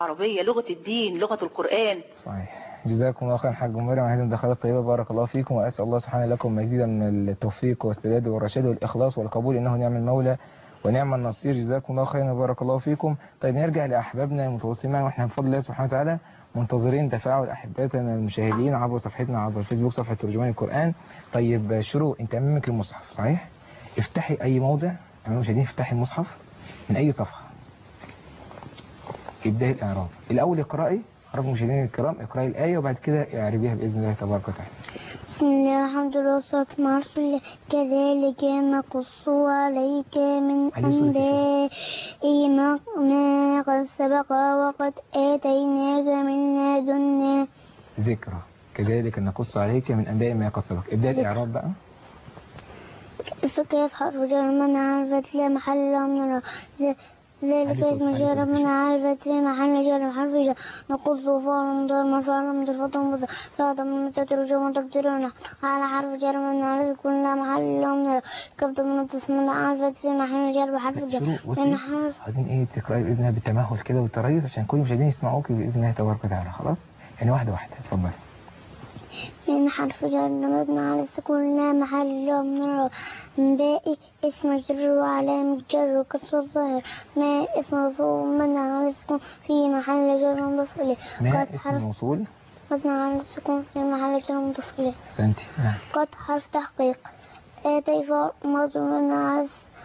العربية، لغة الدين، لغة القرآن. صحيح. جزاكم الله خيرا حاج مريم على هذه المداخلات الطيبة، بارك الله فيكم، وأسأل الله سبحانه لكم مزيدا من التوفيق والسداد والرشاد والإخلاص والقبول، إنه نعم المولى ونعم النصير. جزاكم الله خيرا وبارك الله فيكم. طيب نرجع لأحبابنا المتواصلين معنا، وإحنا بفضل الله سبحانه وتعالى منتظرين تفاعل أحباتنا المشاهدين عبر صفحتنا عبر الفيسبوك، صفحة ترجمان القرآن. طيب شروق، أنت أمامك المصحف صحيح؟ افتحي أي موضع أمام المشاهدين، افتحي المصحف من أي صفحة، ابدأي الإعراب. الأول اقرأي، حضرات المشاهدين الكرام، اقرأي الآية وبعد كده اعربيها بإذن الله تبارك وتعالى. بسم الله والحمد لله والصلاة والسلام على رسول الله. كذلك نقص عليك من أنباء ما قد سبق وقد آتيناك من لدنا ذكرى. كذلك نقص عليك من أنباء ما قد سبق. ابدأي الإعراب بقى. فكيف حرف جر من عرفت لا محل له من الإعراب. ذلك اسم جر من عرفت في محل جر حرف جر. نقص فعل مضارع مرفوع من الفتح مضارع فهذا من تترجم تقديرنا على حرف جر من عرفت كل لا محل له من الإعراب. كيف تمنطق من عرفت في محل جر بحرف جر من حرف. عايزين ايه تقراي بإذن الله بالتمهل كده والتريث عشان كل المشاهدين يسمعوك بإذن الله تبارك وتعالى. خلاص يعني واحدة واحدة. اتفضلي. من حرف جر مبني على السكون لا محل له من الإعراب. باقي اسم جر وعلامة جر كسر الظاهر. ما اسم موصول مبني على السكون في محل جر مضاف إليه. ما اسم موصول مبني على السكون في محل جر مضاف إليه. أحسنتي. نعم. قد حرف تحقيق. آتي فعل مبني على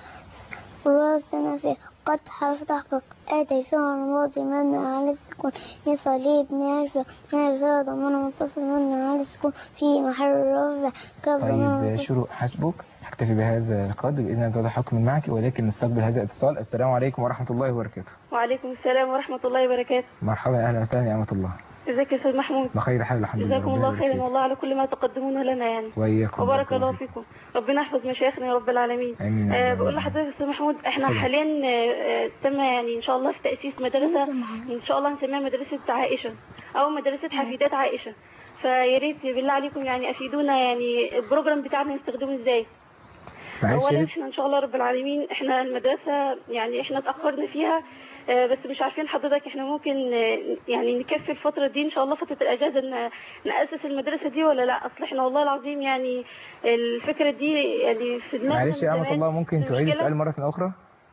راسنا قد حرف تحقيق. آتي فعل ماضي مبني على السكون يصلي ابن عرفة ضمير متصل مبني على السكون في محل رفع. طيب شروق حسبك، هكتفي بهذا القدر بإذن الله تعالى حكم معك، ولكن نستقبل هذا الاتصال. السلام عليكم ورحمة الله وبركاته. وعليكم السلام ورحمة الله وبركاته. مرحبا، أهلا وسهلا يا أمة الله. ازيك يا استاذ محمود؟ بخير حال الحمد لله. جزاكم الله خيرا والله على كل ما تقدمونه لنا يعني. وإياكم. وبارك الله فيكم. ربنا يحفظ مشايخنا يا رب العالمين. آمين. بقول لحضرتك يا استاذ محمود، احنا حاليا تم يعني ان شاء الله في تأسيس مدرسة ان شاء الله هنسميها مدرسة عائشة او مدرسة حفيدات عائشة. فيا ريت بالله عليكم يعني افيدونا، يعني البروجرام بتاعنا نستخدمه ازاي؟ اولا احنا ان شاء الله رب العالمين احنا المدرسة يعني احنا اتأخرنا فيها، بس مش عارفين حضرتك احنا ممكن يعني نكفي الفترة دي ان شاء الله فترة الاجازة نأسس المدرسة دي ولا لا؟ اصل احنا والله العظيم يعني الفكرة دي يعني في دماغنا. معلش يا أمة الله ممكن تعيد السؤال مرة أخرى؟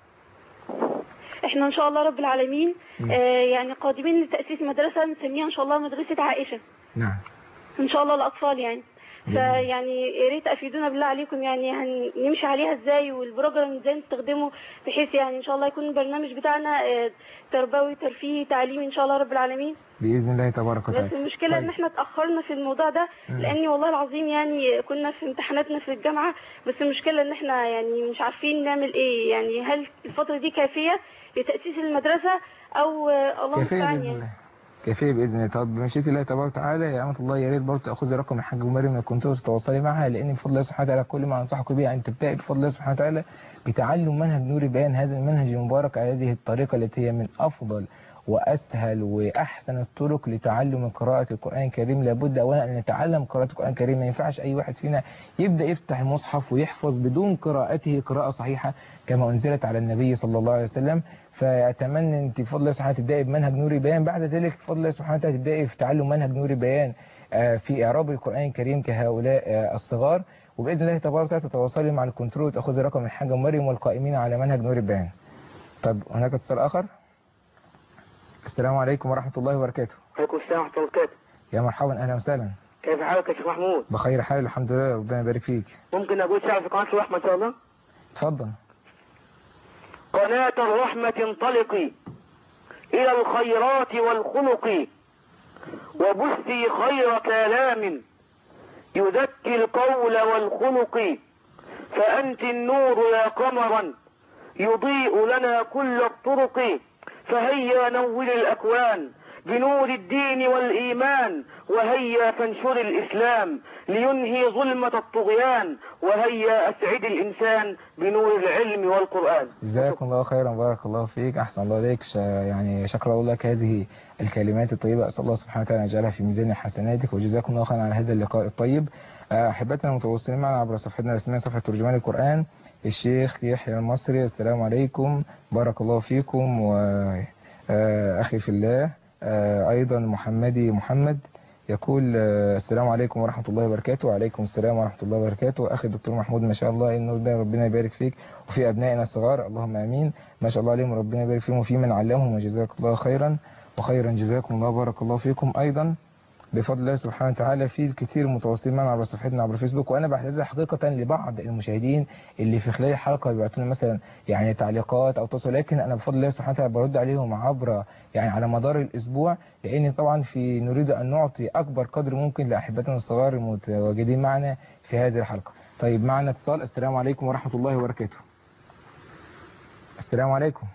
احنا ان شاء الله رب العالمين يعني قادمين لتأسيس مدرسة نسميها ان شاء الله مدرسة عائشة. نعم. ان شاء الله الاطفال يعني. فيعني يا ريت افيدونا بالله عليكم، يعني هنمشي عليها ازاي والبروجرام ازاي نستخدمه بحيث يعني ان شاء الله يكون البرنامج بتاعنا تربوي ترفيهي تعليمي ان شاء الله رب العالمين باذن الله تبارك وتعالى. بس المشكله ان احنا اتاخرنا في الموضوع ده لاني والله العظيم يعني كنا في امتحاناتنا في الجامعه، بس المشكله ان احنا يعني مش عارفين نعمل ايه، يعني هل الفتره دي كافيه لتاسيس المدرسه او الله المستعان يعني. كافيه باذن الله. طب بمشيئه الله تبارك وتعالى يا امه الله، يا ريت برضه تاخذي رقم الحاج مريم كنت تتواصلي معها، لان بفضل الله سبحانه وتعالى كل ما انصحك به ان تبتدئي بفضل الله سبحانه وتعالى بتعلم منهج نور بيان، هذا المنهج المبارك على هذه الطريقه التي هي من افضل واسهل واحسن الطرق لتعلم قراءه القران الكريم. لابد اولا ان نتعلم قراءه القران الكريم، ما ينفعش اي واحد فينا يبدا يفتح المصحف ويحفظ بدون قراءته قراءه صحيحه كما انزلت على النبي صلى الله عليه وسلم. فأتمنى أنت بفضل الله سبحانه تبدأي بمنهج نوري بيان، بعد ذلك بفضل الله سبحانه وتعالى تبدأي في تعلم منهج نوري بيان في إعراب القرآن الكريم كهؤلاء الصغار، وبإذن الله تبارك وتعالى تتواصلي مع الكنترول وتأخذي رقم الحاجة مريم والقائمين على منهج نوري بيان. طب هناك اتصال آخر. السلام عليكم ورحمة الله وبركاته. وعليكم السلام ورحمة الله وبركاته. يا مرحبا أهلا وسهلا. كيف حالك يا شيخ محمود؟ بخير حال الحمد لله، ربنا يبارك فيك. ممكن أقول شعر في قناة الرحمة إن شاء الله؟ اتفضل. قناة الرحمة انطلقي إلى الخيرات والخلق، وبثي خير كلام يزكي القول والخلق، فأنت النور يا قمرا يضيء لنا كل الطرق، فهيا نور الأكوان بنور الدين والإيمان، وهيا فانشر الإسلام لينهي ظلمة الطغيان، وهيا أسعد الإنسان بنور العلم والقرآن. جزاكم الله خيرا، بارك الله فيك، أحسن الله إليك. يعني شكر الله لك هذه الكلمات الطيبة، أسأل الله سبحانه وتعالى أن يجعلها في ميزان حسناتك، وجزاكم الله خيرا على هذا اللقاء الطيب. أحبتنا المتواصلين معنا عبر صفحتنا الرسمية صفحة ترجمان القرآن الشيخ يحيى المصري، السلام عليكم، بارك الله فيكم. أخي في الله أيضا محمد يقول السلام عليكم ورحمة الله وبركاته. وعليكم السلام ورحمة الله وبركاته. أخي الدكتور محمود ما شاء الله النور ده ربنا يبارك فيك، وفي أبنائنا الصغار اللهم آمين ما شاء الله عليهم ربنا يبارك فيهم، وفي من علمهم وجزاك الله خيرا وخيرا جزاكم الله بارك الله فيكم. أيضا بفضل الله سبحانه وتعالى في الكثير متواصلين معنا على صفحتنا عبر فيسبوك، وانا بعتذر حقيقه لبعض المشاهدين اللي في خلال الحلقه بيبعتوا لنا مثلا يعني تعليقات او توصل، لكن انا بفضل الله سبحانه وتعالى برد عليهم عبر يعني على مدار الاسبوع، لان طبعا نريد ان نعطي اكبر قدر ممكن لاحبتنا الصغار المتواجدين معنا في هذه الحلقه. طيب معنا اتصال. السلام عليكم ورحمه الله وبركاته. السلام عليكم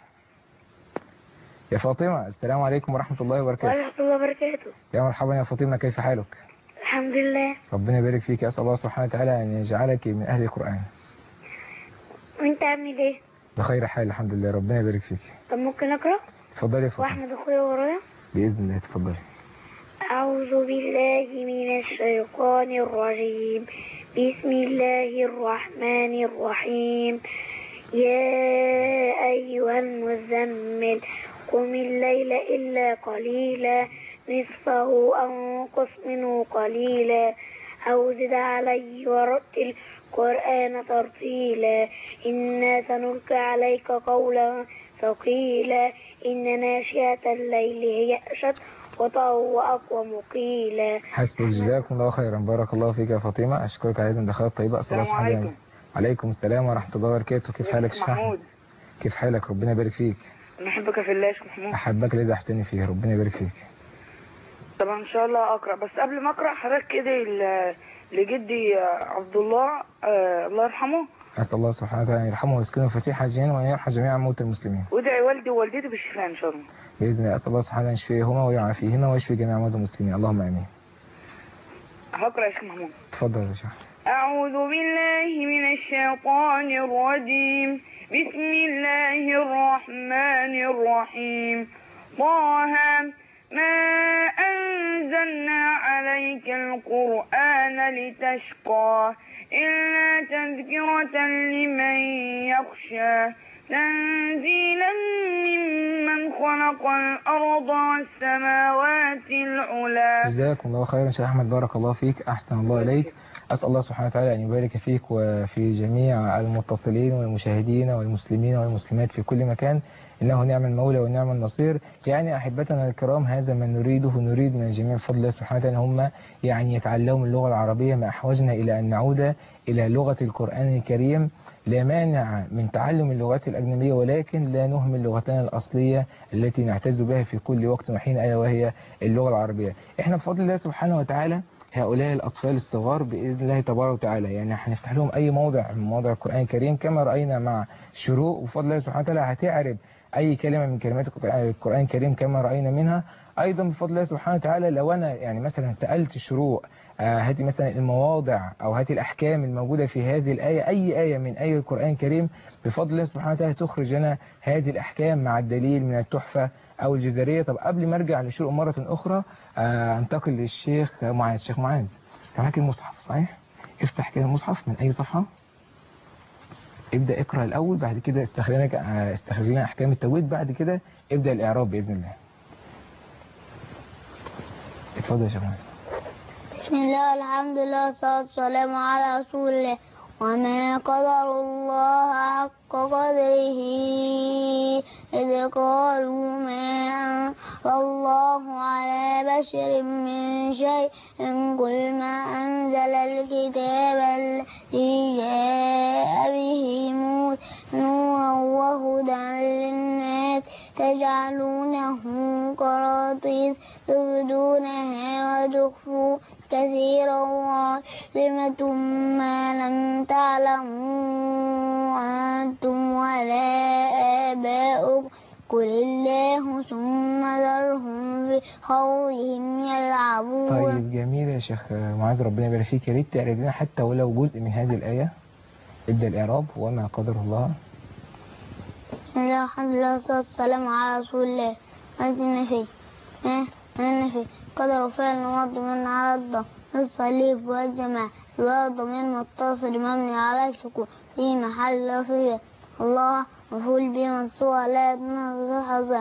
يا فاطمة. السلام عليكم ورحمة الله وبركاته. ورحمة الله وبركاته. يا مرحبا يا فاطمة، كيف حالك؟ الحمد لله. ربنا يبارك فيك، أسأل الله سبحانه وتعالى أن يجعلك من أهل القرآن. وأنت عامل إيه؟ بخير حال الحمد لله، ربنا يبارك فيك. طب ممكن أقرأ؟ اتفضلي يا فاطمة. وأحمد أخويا ورايا؟ بإذن الله تفضلي. أعوذ بالله من الشيطان الرجيم. بسم الله الرحمن الرحيم. يا أيها المزمل قم الليل إلا قليلا نصفه أو انقص منه قليلا أو زد عليه ورتل القرآن ترتيلا إنا سنلقي عليك قولا ثقيلا إن ناشئة الليل هي أشد وطأ وأقوم قيلا. حسبك، جزاكم الله خيرا، بارك الله فيك يا فاطمة، أشكرك على هذه المداخلات الطيبة. السلام عليكم. عليكم السلام ورحمة الله وبركاته. كيف حالك شيخ محمود؟ كيف حالك؟ ربنا يبارك فيك. نحبك في الله يا شيخ محمود. أحبك الذي أحببتني فيه، ربنا يبارك فيك. طبعا إن شاء الله أقرأ، بس قبل ما أقرأ حضرتك كده لجدي عبد الله الله يرحمه. أسأل الله سبحانه وتعالى أن يرحمه ويسكنه فسيح الجنان وأن يرحم جميع موتى المسلمين. وادعي والدي ووالدتي بالشفاء إن شاء الله. بإذن الله، أسأل الله سبحانه أن يشفيهما ويعافيهما ويشفي جميع موتى المسلمين، اللهم آمين. هقرأ يا شيخ محمود. تفضل يا شيخ. أعوذ بالله من الشيطان الرجيم. بسم الله الرحمن الرحيم. طه ما أنزلنا عليك القرآن لتشقى إلا تذكرة لمن يخشى تنزيلا ممن خلق الأرض والسماوات العلى. جزاكم الله خيرا شيخ أحمد، بارك الله فيك، أحسن الله إليك. أسأل الله سبحانه وتعالى أن يبارك فيك وفي جميع المتصلين والمشاهدين والمسلمين والمسلمات في كل مكان، إنه نعم المولى ونعم النصير. يعني أحبتنا الكرام، هذا ما نريده، نريد من الجميع بفضل الله سبحانه وتعالى هم يعني يتعلموا اللغة العربية، ما أحوجنا إلى أن نعود إلى لغة القرآن الكريم. لا مانع من تعلم اللغات الأجنبية، ولكن لا نهمل لغتنا الأصلية التي نعتز بها في كل وقت وحين، ألا وهي اللغة العربية. إحنا بفضل الله سبحانه وتعالى هؤلاء الأطفال الصغار بإذن الله تبارك وتعالى يعني هنفتح لهم أي موضع من مواضع القرآن الكريم كما رأينا مع شروق، وبفضل الله سبحانه وتعالى هتعرف أي كلمة من كلمات القرآن الكريم كما رأينا منها. أيضا بفضل الله سبحانه وتعالى لو أنا يعني مثلا سألت شروق هاتي مثلا المواضع أو هاتي الأحكام الموجودة في هذه الآية، أي آية من آية القرآن الكريم، بفضل الله سبحانه وتعالى تخرج لنا هذه الأحكام مع الدليل من التحفة أو الجزرية. طب قبل ما أرجع لشروق مرة أخرى أنتقل للشيخ معاذ. الشيخ معاذ معاك المصحف صحيح؟ افتح كده المصحف من أي صفحة، ابدأ اقرأ الأول، بعد كده استخرج لنا أحكام التجويد، بعد كده ابدأ الإعراب بإذن الله. اتفضل يا شيخ معاذ. بسم الله الحمد لله والصلاة والسلام على رسول الله. وما قدر الله حق قدره إذ قالوا ما أنزل الله على بشر من شيء قل ما أنزل الكتاب الذي جاء به موسى نورا وهدى للناس تجعلونه قراطيس تبدونها وتخفوا كثيرا وعلمة ما لم تعلموا أنتم ولا آباؤكم قل الله ثم ذرهم في خوضهم يلعبون. طيب جميل يا شيخ معاذ، ربنا يبارك فيك. يا ريت تعرف لنا حتى ولو جزء من هذه الآية. ابدأ الإعراب. وما قدر الله. بسم الله الحمد لله والصلاة والسلام على رسول الله. أذن فيه أن في قدر فعل مضمن على الضم الصليب والجماع الضمير متصل مبني على السكون في محل رفع. الله مفعول به منصوب لا يتناسب حظا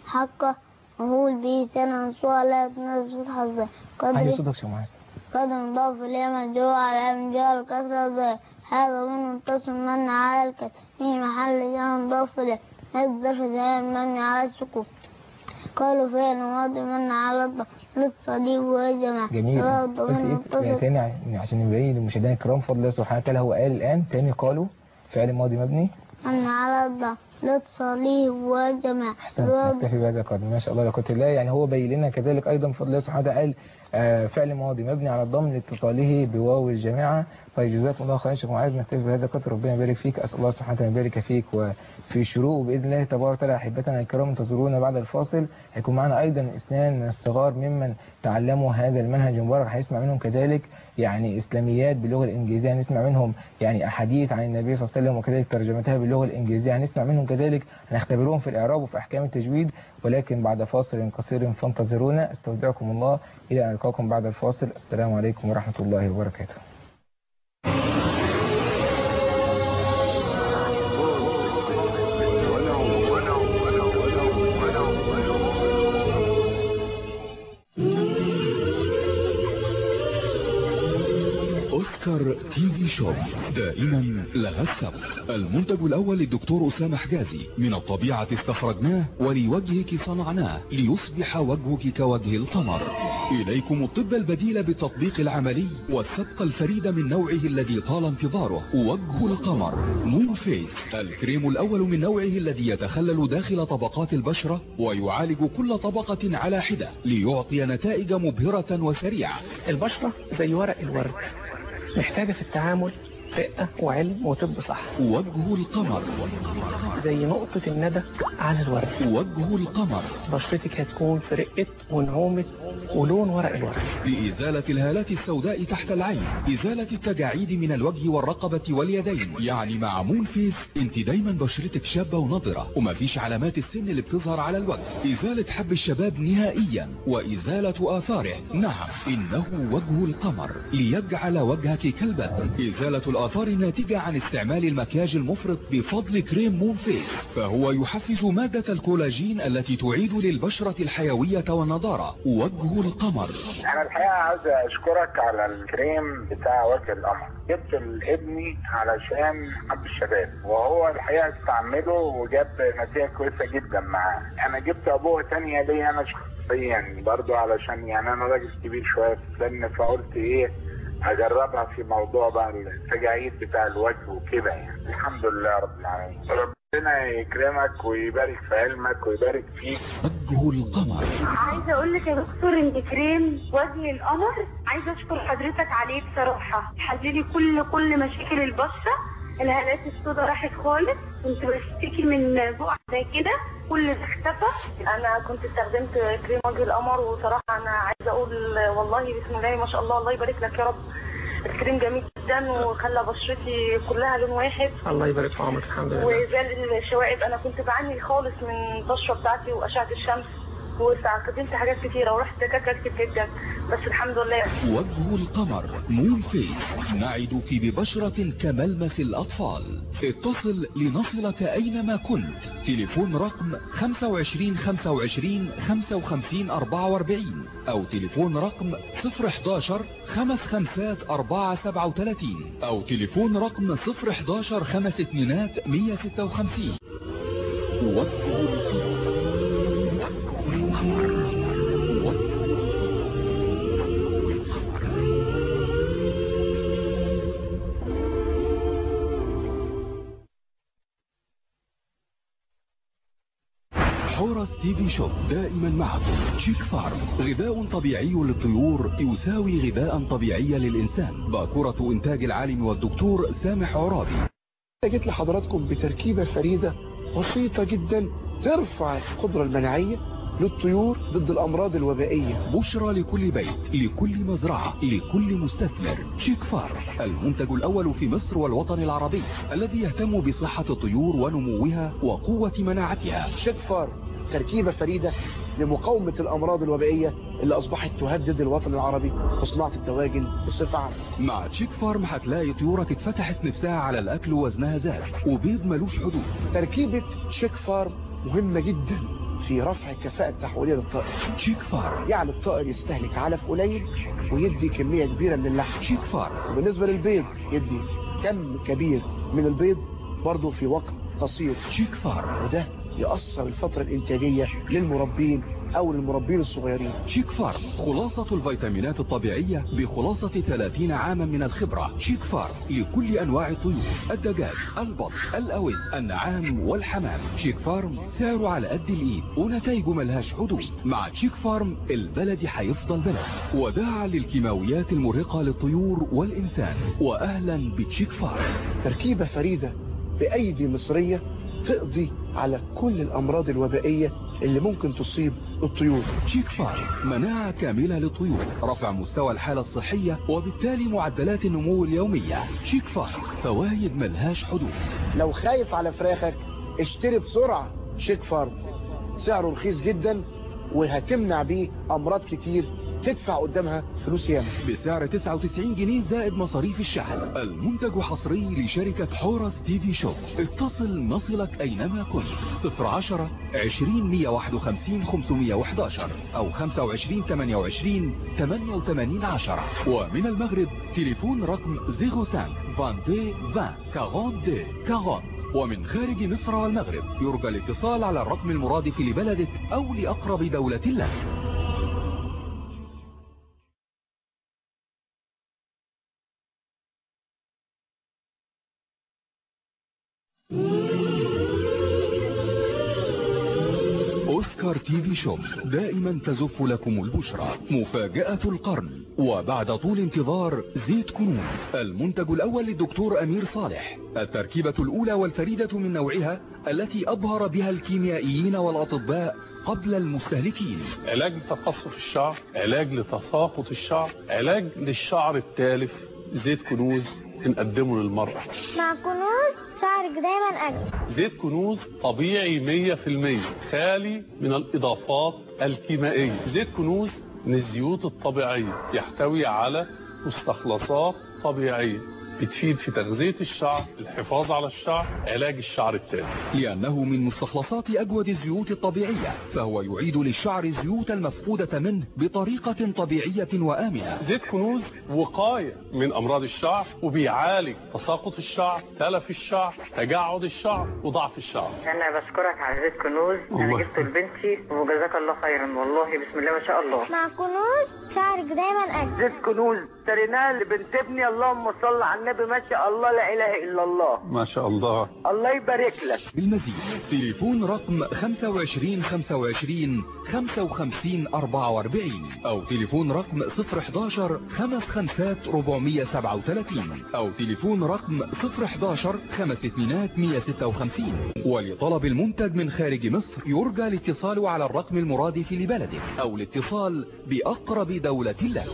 حقه مهول به سنة سوى لا يتنزل حظه علي صوتك شو معاذ. قدر مضاف إليه مجروع على من جار الكسرة ضيف هذا من متصل من على الكسر في محل جار مضاف إليه الظرف زي المبني على السكون قالوا فعل ماضي من على الضم للصليب والجماعة. جميل. قلت تاني عشان نبين للمشاهدين الكرام فضل الله سبحانه وتعالى. هو قال الآن تاني قالوا فعل ماضي مبني من على الضم للصليب والجماعة. نكتفي بهذا القدر ما شاء الله. لقد الله يعني هو بين لنا كذلك أيضا بفضل الله سبحانه وتعالى قال فعل ماضي مبني على الضم لاتصاله بواو الجماعة. طيب جزاكم الله خيرا شيخ معاذ. نكتفي بهذا القدر. ربنا يبارك فيك. أسأل الله سبحانه وتعالى يبارك فيك وفي الشروق وبإذن الله تبارك وتعالى. أحبتنا الكرام انتظرونا بعد الفاصل. هيكون معنا أيضا اثنان من الصغار ممن تعلموا هذا المنهج المبارك. هنسمع منهم كذلك يعني إسلاميات باللغة الإنجليزية. هنسمع منهم يعني أحاديث عن النبي صلى الله عليه وسلم وكذلك ترجمتها باللغة الإنجليزية. هنسمع منهم كذلك هنختبرهم في الإعراب وفي أحكام التجويد ولكن بعد فاصل قصير فانتظرونا. استودعكم الله إلى أن ألقاكم بعد الفاصل. السلام عليكم ورحمة الله وبركاته. أوسكار تي في شوب دائما لها السبق. المنتج الأول للدكتور أسامة حجازي من الطبيعة استخرجناه ولوجهك صنعناه ليصبح وجهك كوجه القمر. إليكم الطب البديل بالتطبيق العملي والسبق الفريد من نوعه الذي طال انتظاره. وجه القمر مون فيس الكريم الأول من نوعه الذي يتخلل داخل طبقات البشرة ويعالج كل طبقة على حدة ليعطي نتائج مبهرة وسريعة. البشرة زي ورق الورد محتاجة في التعامل رقة وعلم وطب صح. وجه القمر زي نقطة الندى على الورد. وجه القمر بشرتك هتكون في رقة ونعومة ولون ورق الورد لإزالة الهالات السوداء تحت العين، إزالة التجاعيد من الوجه والرقبة واليدين. يعني مع مون فيس انت دايما بشرتك شابة ونضرة ومفيش علامات السن اللي بتظهر على الوجه. إزالة حب الشباب نهائيا وإزالة آثاره. نعم إنه وجه القمر ليجعل وجهك كالبدر. إزالة الآثار الناتجة عن استعمال المكياج المفرط بفضل كريم مون فيس فهو يحفز مادة الكولاجين التي تعيد للبشرة الحيوية والنضارة. وجه القمر. انا الحقيقة عايز اشكرك على الكريم بتاع وجه القمر. جبت لابني علشان حب الشباب وهو الحقيقة استعمله وجاب نتيجة كويسة جدا معاه. انا جبت ابوه تانية ليه انا شخصيا برضو علشان يعني انا راجل كبير شوية في السن فقلت ايه اجربها في موضوع بقى التجاعيد بتاع الوجه وكده يعني. الحمد لله رب العالمين. ربنا يكرمك ويبارك في علمك ويبارك فيك. وجه القمر. عايزه اقول لك يا دكتور ان كريم وجه القمر عايزه اشكر حضرتك عليه بصراحه. حللي كل مشاكل البشره. الهالات السوداء راحت خالص. كنت بشتكي من بقع زي كده كل ده اختفى. انا كنت استخدمت كريم وجه القمر وصراحه انا عايزه اقول والله بسم الله ما شاء الله الله يبارك لك يا رب. الكريم جميل جدا وخلى بشرتي كلها لون واحد. الله يبارك في عمرك. الحمد لله. وزال الشوائب. انا كنت بعاني خالص من البشره بتاعتي واشعه الشمس واستخدمت حاجات كتيره ورحت دكاتره كتير جدا بس الحمد لله. وجه القمر مون فيس نعدك ببشرة كملمس الأطفال. اتصل لنصلك أينما كنت. تليفون رقم 25 25 55 44 أو تليفون رقم 011 55 437 أو تليفون رقم 011 52 156. وجه القمر. حورس تي في شوب دائما معكم. شيك فارم غذاء طبيعي للطيور يساوي غذاء طبيعي للإنسان. باكورة إنتاج العالم والدكتور سامح عرابي. جيت لحضراتكم بتركيبة فريدة بسيطة جدا ترفع القدرة المناعية للطيور ضد الأمراض الوبائية. بشرى لكل بيت، لكل مزرعة، لكل مستثمر. شيك فارم المنتج الأول في مصر والوطن العربي الذي يهتم بصحة الطيور ونموها وقوة مناعتها. شيك فارم تركيبة فريدة لمقاومة الأمراض الوبائية اللي أصبحت تهدد الوطن العربي وصناعة الدواجن بصفة عامة. مع شيك فارم هتلاقي طيورك اتفتحت نفسها على الأكل ووزنها زاد وبيض ملوش حدود. تركيبة شيك فارم مهمة جدا في رفع الكفاءة التحويلية للطائر. شيك فارم يعني الطائر يستهلك علف قليل ويدي كمية كبيرة من اللحم. شيك فارم. وبالنسبة للبيض يدي كم كبير من البيض برضه في وقت قصير. شيك فارم. وده يأثر الفترة الإنتاجية للمربين أو للمربين الصغيرين. شيك فارم خلاصة الفيتامينات الطبيعية بخلاصة 30 عاما من الخبرة. شيك فارم لكل أنواع الطيور، الدجاج، البط، الأوز، النعام والحمام. شيك فارم سعره على قد الإيد ونتائجه ملهاش حدود. مع شيك فارم البلد هيفضل بلد، وداعا للكيماويات المرهقة للطيور والإنسان. وأهلا بشيك فارم. تركيبة فريدة بأيدي مصرية تقضي على كل الأمراض الوبائية اللي ممكن تصيب الطيور. شيك فارم مناعة كاملة للطيور، رفع مستوى الحالة الصحية وبالتالي معدلات النمو اليومية. شيك فارم فوائد ملهاش حدود. لو خايف على فراخك اشتري بسرعة شيك فارم، سعره رخيص جدا وهتمنع بيه أمراض كتير تدفع قدامها فلوس ياما. بسعر 99 جنيه زائد مصاريف الشحن. المنتج حصري لشركة حورس تي في شوب. اتصل نصلك أينما كنت. 010 20 151 511 أو 25 28 88 10. ومن المغرب تليفون رقم 05 22 20 42 40. ومن خارج مصر والمغرب يرجى الاتصال على الرقم المرادف لبلدك أو لأقرب دولة لك. أوسكار تي في شوب دائما تزف لكم البشرى. مفاجأة القرن وبعد طول انتظار زيت كنوز، المنتج الأول للدكتور أمير صالح، التركيبة الأولى والفريدة من نوعها التي أبهر بها الكيميائيين والأطباء قبل المستهلكين. علاج لتقصف الشعر، علاج لتساقط الشعر، علاج للشعر التالف. زيت كنوز بنقدمه للمرأة. مع كنوز شعرك دايما أجمل. زيت كنوز طبيعي 100%، خالي من الإضافات الكيميائية. زيت كنوز من الزيوت الطبيعية، يحتوي على مستخلصات طبيعية بتفيد في تغذية الشعر، الحفاظ على الشعر، علاج الشعر التالف. لأنه من مستخلصات أجود الزيوت الطبيعية، فهو يعيد للشعر الزيوت المفقودة منه بطريقة طبيعية وآمنة. زيت كنوز وقاية من أمراض الشعر، وبيعالج تساقط الشعر، تلف الشعر، تجعد الشعر، وضعف الشعر. أنا بشكرك على زيت كنوز، أنا جبته لبنتي وجزاك الله خيرا، والله بسم الله ما شاء الله. مع كنوز شعرك دايما أجمل. زيت كنوز اشتريناه لبنت ابني، اللهم صل على النبي، ما شاء الله لا اله الا الله. ما شاء الله. الله يبارك لك. بالمزيد تليفون رقم 25 25 55 44 او تليفون رقم 011 55 437 او تليفون رقم 011 52 156. ولطلب المنتج من خارج مصر يرجى الاتصال على الرقم المرادف لبلدك او الاتصال بأقرب دولة لك.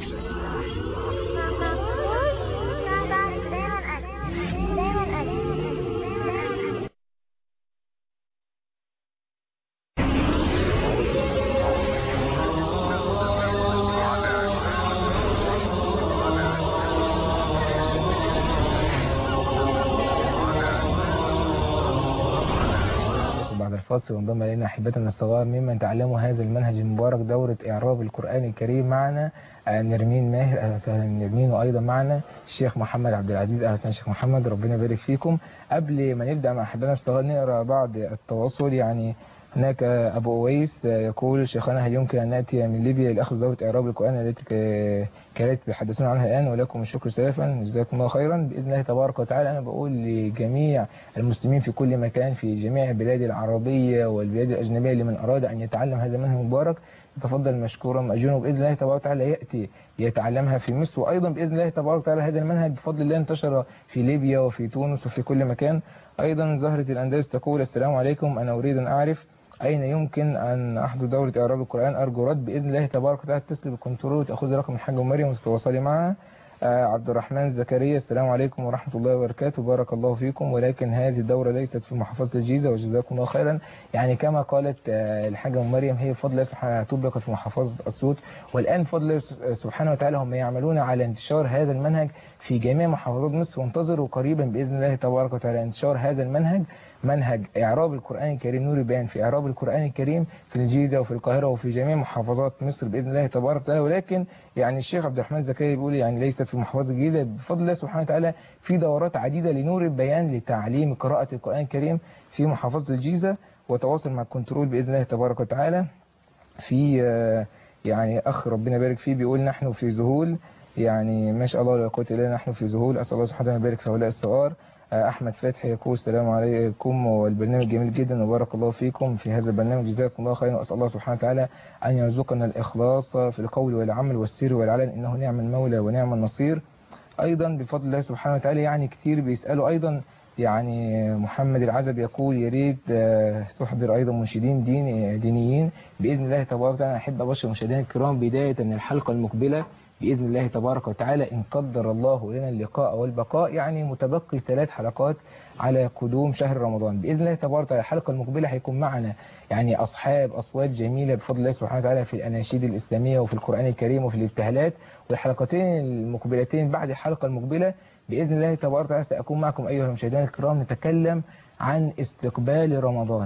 الفاصل وانضم الينا احبتنا الصغار ممن تعلموا هذا المنهج المبارك دورة اعراب القرآن الكريم. معنا نرمين ماهر، اهلا وسهلا نرمين، وايضا معنا الشيخ محمد عبد العزيز. اهلا وسهلا شيخ محمد، ربنا يبارك فيكم. قبل ما نبدا مع احبتنا الصغار نقرا بعض التواصل. يعني هناك ابو اويس يقول: شيخنا هل يمكن ان ناتي من ليبيا لاخذ دورة اعراب القرآن التي كانت تتحدثون عنها الان؟ ولكم الشكر سلفا، جزاكم الله خيرا باذن الله تبارك وتعالى. انا بقول لجميع المسلمين في كل مكان في جميع البلاد العربيه والبلاد الاجنبيه لمن اراد ان يتعلم هذا المنهج المبارك يتفضل مشكورا ماجورا، وباذن الله تبارك وتعالى ياتي يتعلمها في مصر. وايضا باذن الله تبارك وتعالى هذا المنهج بفضل الله انتشر في ليبيا وفي تونس وفي كل مكان. ايضا زهرة الاندلس تقول: السلام عليكم، انا اريد ان اعرف أين يمكن أن أحضر دورة إعراب القرآن؟ أرجو رد بإذن الله تبارك وتعالى. اتصل بالكنترول وتأخذ رقم الحاجة مريم وتتواصلي معها. عبد الرحمن زكريا: السلام عليكم ورحمة الله وبركاته، بارك الله فيكم، ولكن هذه الدورة ليست في محافظة الجيزة وجزاكم الله خيرا. يعني كما قالت الحاجة مريم، هي بفضل الله سبحانه طبقت في محافظة أسيوط، والآن بفضل الله سبحانه وتعالى هم يعملون على انتشار هذا المنهج في جميع محافظات مصر، وانتظروا قريبا بإذن الله تبارك وتعالى انتشار هذا المنهج منهج إعراب القرآن الكريم نور البيان في إعراب القرآن الكريم في الجيزة وفي القاهرة وفي جميع محافظات مصر بإذن الله تبارك وتعالى. ولكن يعني الشيخ عبد الرحمن زكريا بيقول يعني ليست في محافظة الجيزة، بفضل الله سبحانه وتعالى في دورات عديدة لنور البيان لتعليم قراءة القرآن الكريم في محافظة الجيزة. وتواصل مع الكنترول بإذن الله تبارك وتعالى. في يعني أخ ربنا يبارك فيه بيقول نحن في ذهول، يعني ما شاء الله لا قوة إلا بالله، نحن في ذهول، أسأل الله سبحانه وتعالى يبارك في هؤلاء الصغار. أحمد فتحي يقول السلام عليكم والبرنامج جميل جدا وبارك الله فيكم في هذا البرنامج، جزاكم الله خيرا، وأسأل الله سبحانه وتعالى أن يرزقنا الإخلاص في القول والعمل والسر والعلن، إنه نعم المولى ونعم النصير. أيضا بفضل الله سبحانه وتعالى يعني كتير بيسألوا أيضا، يعني محمد العزب يقول يا ريت تحضر أيضا منشدين دينيين بإذن الله تبارك وتعالى. أحب أبشر مشاهدينا الكرام بداية من الحلقة المقبلة بإذن الله تبارك وتعالى إن قدر الله لنا اللقاء والبقاء، يعني متبقي 3 حلقات على قدوم شهر رمضان بإذن الله تبارك وتعالى. الحلقة المقبلة هيكون معنا يعني أصحاب أصوات جميلة بفضل الله سبحانه وتعالى في الأناشيد الإسلامية وفي القرآن الكريم وفي الابتهالات. والحلقتين المقبلتين بعد الحلقة المقبلة بإذن الله تبارك وتعالى سأكون معكم أيها المشاهدين الكرام، نتكلم عن استقبال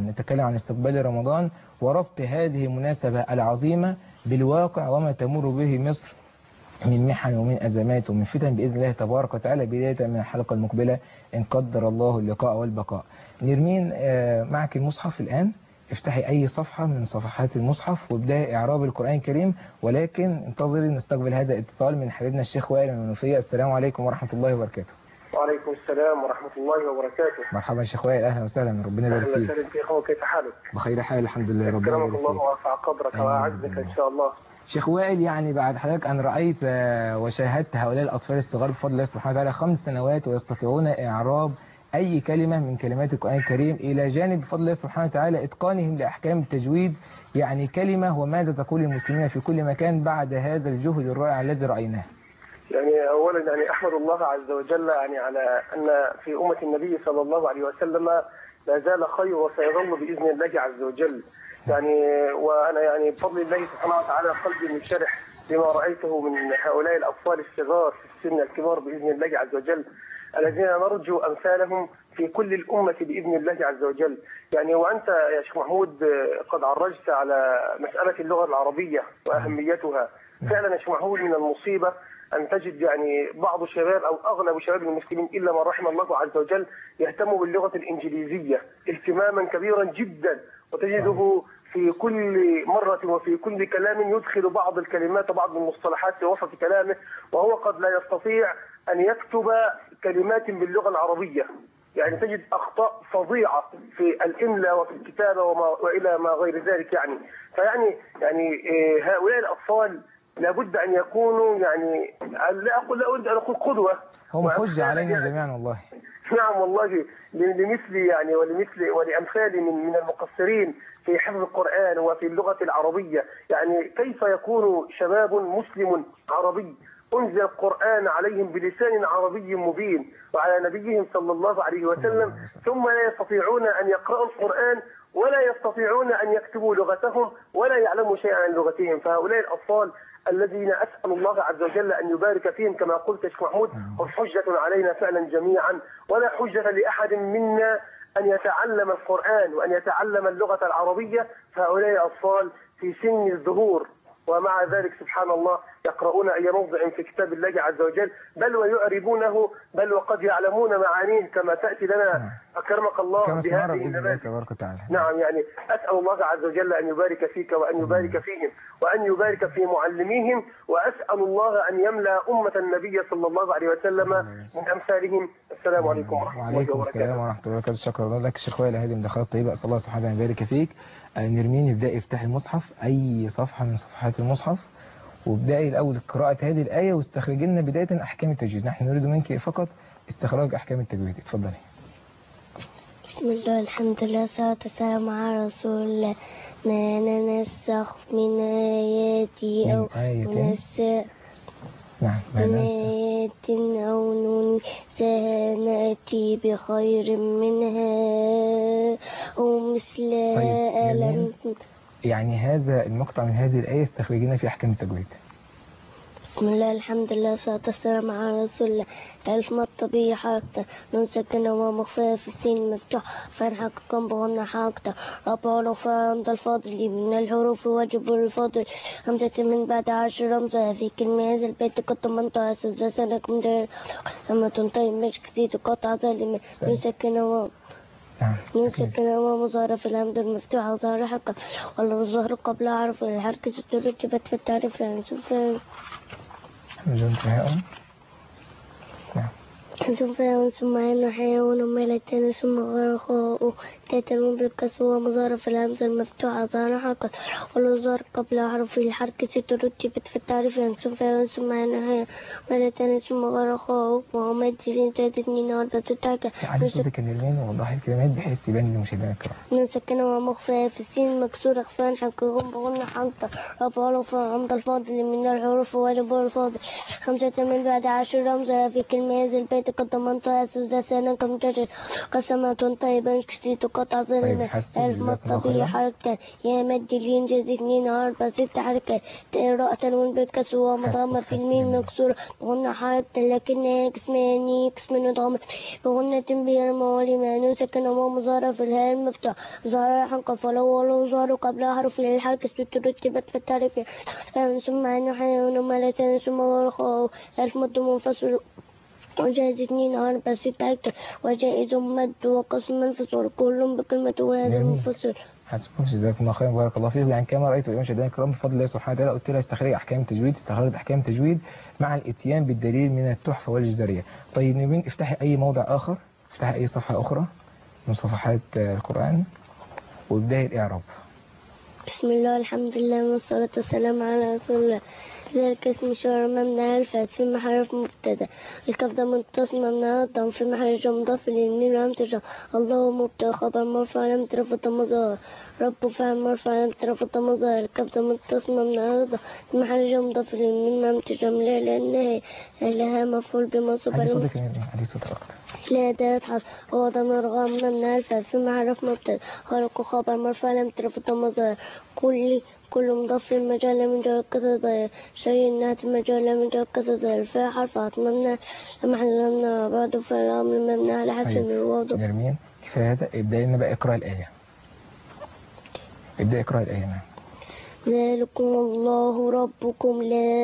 رمضان وربط هذه المناسبة العظيمة بالواقع وما تمر به مصر من محن ومن أزمات ومن فتن بإذن الله تبارك وتعالى بداية من الحلقة المقبلة إن قدر الله اللقاء والبقاء. نرمين معك المصحف الآن، افتحي أي صفحة من صفحات المصحف وابدأي إعراب القرآن الكريم، ولكن انتظري نستقبل هذا الاتصال من حبيبنا الشيخ وائل من المنوفية. السلام عليكم ورحمة الله وبركاته. وعليكم السلام ورحمة الله وبركاته. مرحبا شيخ وائل، أهلا وسهلا، ربنا يبارك فيك. أهلا وسهلا فيك، كيف حالك؟ بخير حال الحمد لله، ربنا يبارك فيك. أكرمك الله ورفع قدرك وأعزك إن شاء الله. شيخ وائل، يعني بعد حضرتك أن رأيت وشاهدت هؤلاء الأطفال الصغار بفضل الله سبحانه وتعالى 5 سنوات ويستطيعون إعراب أي كلمة من كلمات القرآن الكريم، إلى جانب بفضل الله سبحانه وتعالى إتقانهم لأحكام التجويد، يعني كلمة وماذا تقول المسلمين في كل مكان بعد هذا الجهد الرائع الذي رأيناه؟ يعني أولا يعني أحمد الله عز وجل يعني على أن في أمة النبي صلى الله عليه وسلم لا زال خير وسيظل بإذن الله عز وجل. يعني وأنا يعني بفضل الله سبحانه وتعالى قلبي منشرح لما رأيته من هؤلاء الأطفال الصغار في السن الكبار بإذن الله عز وجل، الذين نرجو أمثالهم في كل الأمة بإذن الله عز وجل. يعني وأنت يا شيخ محمود قد عرجت على مسألة اللغة العربية وأهميتها. فعلا يا شيخ محمود من المصيبة أن تجد يعني بعض الشباب أو أغلب شباب المسلمين إلا من رحم الله عز وجل يهتموا باللغة الإنجليزية اهتماما كبيرا جدا، وتجده في كل مرة وفي كل كلام يدخل بعض الكلمات وبعض المصطلحات في وسط كلامه، وهو قد لا يستطيع أن يكتب كلمات باللغة العربية. يعني تجد أخطاء فظيعة في الإملاء وفي الكتابة وإلى ما غير ذلك. يعني هؤلاء الأطفال لابد أن يكونوا يعني لا أريد أن أقول قدوة، هم حجة علينا جميعا والله. نعم والله، لمثلي يعني ولأمثالي من المقصرين في حفظ القرآن وفي اللغة العربية. يعني كيف يكون شباب مسلم عربي أنزل القرآن عليهم بلسان عربي مبين وعلى نبيهم صلى الله عليه وسلم، ثم لا يستطيعون أن يقرأوا القرآن ولا يستطيعون أن يكتبوا لغتهم ولا يعلموا شيئا عن لغتهم. فهؤلاء الأطفال الذين أسأل الله عز وجل أن يبارك فيهم كما قلت يا شيخ محمود، هم حجة علينا فعلا جميعا، ولا حجة لأحد منا أن يتعلم القرآن وأن يتعلم اللغة العربية. فهؤلاء الأطفال في سن الظهور، ومع ذلك سبحان الله يقرؤون أي موضع في كتاب الله عز وجل، بل ويعربونه، بل وقد يعلمون معانيه كما تأتي لنا أكرمك الله بهذه النماذج. نعم، يعني أسأل الله عز وجل أن يبارك فيك وأن يبارك فيهم وأن يبارك في معلميهم، وأسأل الله أن يملأ أمة النبي صلى الله عليه وسلم من أمثالهم. السلام عليكم ورحمة الله وبركاته. وعليكم السلام ورحمة الله وبركاته. شكرا لك شيخ وائل، هذه مداخلات طيبة، أسأل الله سبحانه وتعالى يبارك فيك. نرمين ابدأي افتحي المصحف، أي صفحة من صفحات المصحف، وابدأي الأول قراءة هذه الآية واستخرجي لنا بداية أحكام التجويد. نحن نريد منك فقط استخراج أحكام التجويد. اتفضلي. بسم الله الحمد لله والصلاة والسلام على رسول الله. ما ننسخ من آياتي أو ننسى من آيات أو ننساها نأتي بخير منها أو مثلها. ألم يعني هذا المقطع من هذه الآية استخرجنا في أحكام التجويد. بسم الله الحمد لله والصلاة والسلام على رسول الله. ألف مطبية حركة نون ساكنة ومخفية في السين مفتوح فرحة كم بغنى حركة ربع رفع عند الفاضل من الحروف واجب الفاضل 5 من بعد 10 رمزة في كلمة هذا البيت قد طمنتها أساس سنكم جاي لما تنطي مش كثير قطع ظالمة نون ساكنة نون ساكنة ومظاهرة في الهمد المفتوحة ظاهرة حركة ولا الظهر قبل أعرف الحركة سترتبت في التعريف يعني ثم عين حيوان ملتين ثم غرقاء تاتلون بالكسوة مظاهرة الهمزة المفتوحة ظاهرة حركة والظهر قبل حرف الحركة ترتبت في التعريف يعني ثم عين حيوان ملتين ثم غرقاء وهم الدلين 2 4 6 على صوتك النرمين ووضح الكلمات بحيث يبان للمشاهدين الكرام. من سكنة ومخفية في السين مكسورة خفان حقهم بغنى حنطة رفع رفع عند الفاضل من الحروف واجب الفاضل 5 من بعد 10 رمزة في كلمة هذا البيت قد ضمنتها أساس سنكم جاي قسمات طيبا كثير تقطع ظلمة ألف مطبية حركة يا مد الينجز 2 4 6 حركة راء تنوين بالكسوة مضامة في الميم مكسورة بغنى حركة لكنها قسماني قسم ضامة بغنى تنبيه الموالي معنون سكنة ومظاهرة في الهاء المفتوح ظاهرة حنقة فلو ولو ظهر قبل حرف للحركة ترتبت في التعريف ثم عين حيوان ملتين ثم غرقاء ألف مد منفصل وجائز 2 4 6 هكذا وجائز مد وقسم منفصل كل بكلمة وهذا منفصل. حسبكم جزاكم الله خيرا بارك الله فيك. يعني كما رأيت مشاهدينا الكرام بفضل الله سبحانه وتعالى قلت لها استخرج أحكام التجويد، استخرجت أحكام التجويد مع الإتيان بالدليل من التحفة والجزرية. طيب نبين افتحي أي موضع آخر، افتحي أي صفحة أخرى من صفحات القرآن وابدأي الإعراب. بسم الله الحمد لله والصلاة والسلام على رسول الله. ذلك اسم شهر ممنوع الفات في محرف مبتدا الكاف ده متصل ممنوع الضم في محل جر مضاف اليمين لام تجر الله مبتدا خبر مرفوع لم ترفض مظاهر رب فعل مرفوع لم ترفض مظاهر الكاف ده متصل ممنوع الضم في محل جر مضاف اليمين لام تجر لأنها لها مفعول بمنصوب لا ده حرف هو ضمير غام ممنوع الفات في محرف مبتدا خلق خبر مرفوع لم ترفض مظاهر كل مضاف المجال من جهة كذا ضير شيء نات المجال من جهة كذا ضير فيها حرفات ممنوع محل ممنوع بعد فالأمر ممنوع على حسب الوضع. نرمين كفاية هذا ابدأ لنا بقى اقرأ الآية. ابدأ اقرأ الآية معنا. ذلكم الله ربكم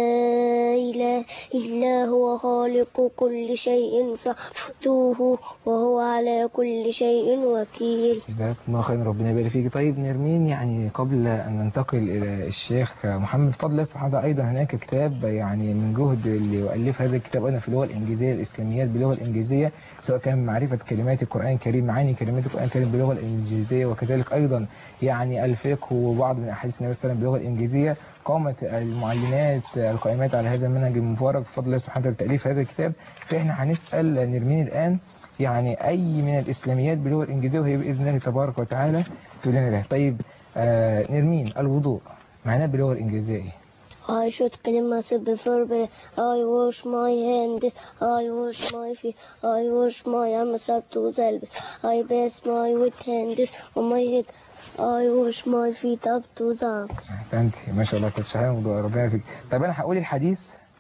لا إله إلا هو خالق كل شيء فاعبدوه وهو على كل شيء وكيل. جزاكم الله خيرا ربنا يبارك فيك. طيب نرمين يعني قبل أن ننتقل إلى الشيخ محمد فضل الله سبحانه وتعالى أيضا هناك كتاب يعني من جهد اللي يؤلف هذا الكتاب أيضا في اللغة الإنجليزية الإسلاميات باللغة الإنجليزية سواء كان معرفة كلمات القرآن الكريم معاني كلمات القرآن الكريم باللغة الإنجليزية وكذلك أيضا يعني الفقه وبعض من أحاديث النبي صلى الله عليه وسلم باللغة الإنجليزية. قامت المعلمات القائمات على هذا المنهج المبارك بفضل الله سبحانه وتعالى تأليف هذا الكتاب. فإحنا هنسأل نرمين الآن يعني أي من الإسلاميات باللغة الإنجليزية وهي بإذن الله تبارك وتعالى تقول لنا لها. طيب نرمين الوضوء معناه باللغة الإنجليزية إيه؟ I should clean myself before bed. I wash my hands. I wash my feet. I wash my arms up to the elbows. I bath my wet hands on my head. I wash my feet up to the ankles. أحسنتي ما شاء الله كنت شايفة موضوع ربنا يبارك فيك. طيب أنا هقول الحديث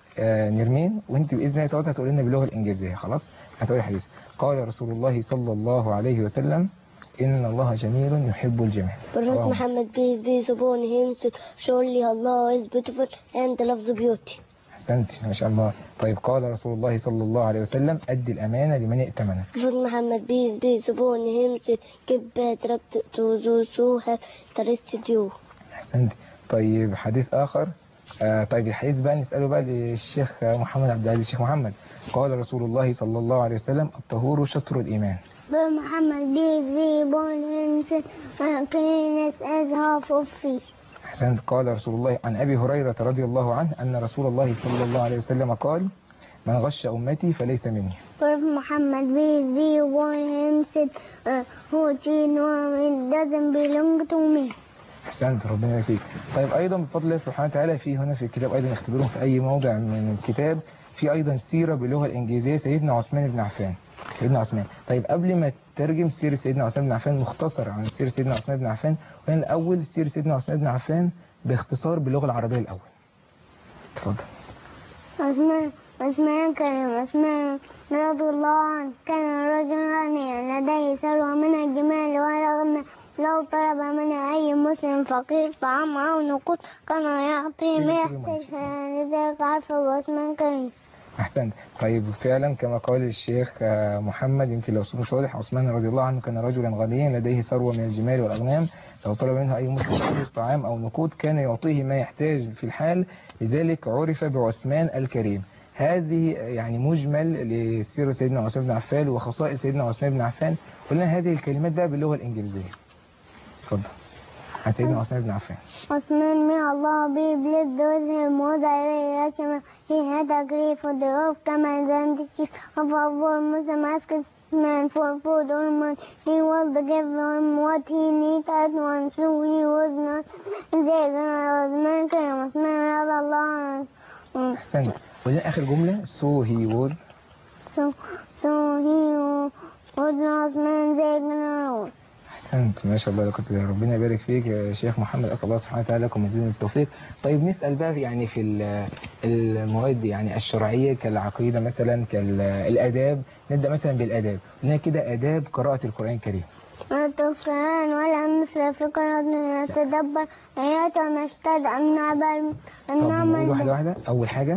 نرمين وأنت بإذن الله تعالى هتقول لنا باللغة الإنجليزية. خلاص هتقول الحديث. قال رسول الله صلى الله عليه وسلم إن الله جميل يحب الجمال. Prophet Muhammad peace be upon him said surely Allah is beautiful and loves beauty. أحسنتي ما شاء الله. طيب قال رسول الله صلى الله عليه وسلم أدي الأمانة لمن ائتمنك. Prophet Muhammad peace be upon him said give bad rep to those who have trusted you. أحسنتي. طيب حديث آخر طيب الحديث بقى نسأله بقى للشيخ محمد عبد العزيز. الشيخ محمد قال رسول الله صلى الله عليه وسلم الطهور شطر الإيمان. Muhammad peace be upon him said cleanliness is half of faith. أحسنت. قال رسول الله عن أبي هريرة رضي الله عنه أن رسول الله صلى الله عليه وسلم قال من غش أمتي فليس مني. Prophet Muhammad peace be upon him said who doesn't belong to me. أحسنت ربنا يبارك فيك. طيب أيضا بفضل الله سبحانه وتعالى في هنا في الكتاب أيضا اختبروه في أي موضع من الكتاب في أيضا سيرة باللغة الإنجليزية سيدنا عثمان بن عفان. سيدنا عثمان. طيب قبل ما تترجم سيرة سيدنا عثمان بن عفان مختصر عن سيرة سيدنا عثمان بن عفان وهنا الأول سيرة سيدنا عثمان بن عفان باختصار باللغة العربية الأول. اتفضل. عثمان كريم. عثمان رضي الله عنه كان رجلا غنيا لديه ثروة من الجمال والأغنام، لو طلب من أي مسلم فقير طعام أو نقود كان يعطيه ما يحتاج، لذلك عرفه عثمان كريم. أحسنت. طيب فعلا كما قال الشيخ محمد، يمكن لو مش واضح، عثمان رضي الله عنه كان رجلا غنيا لديه ثروة من الجمال والأغنام، لو طلب منه أي مسلم فقير طعام أو نقود كان يعطيه ما يحتاج في الحال، لذلك عرف بعثمان الكريم. هذه يعني مجمل لسيرة سيدنا عثمان بن عفان وخصائص سيدنا عثمان بن عفان. قلنا هذه الكلمات بقى باللغة الإنجليزية. اتفضل عن سيدنا عثمان بن عفان. Osman, may Allah be blessed those who most I He had agreed for the oath command and the chief of our Muslim asked man for food or money. He was to give him what he needed at once, so he was not there. Osman كريم. Osman رضي الله عنه. أحسنت. وده آخر جملة so he was Osman زي من أحسنت ما شاء الله. لقد ربنا يبارك فيك يا شيخ محمد، أسأل الله سبحانه وتعالى لكم مزيد من التوفيق. طيب نسأل بقى يعني في المواد يعني الشرعية كالعقيدة مثلا كالآداب، نبدأ مثلا بالآداب. هنا كده آداب قراءة القرآن الكريم. القرآن ولا نسرف في قراءة نتدبر آيات ونشتد أن نعمل. طب نقول واحدة واحدة. أول حاجة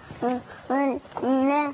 لا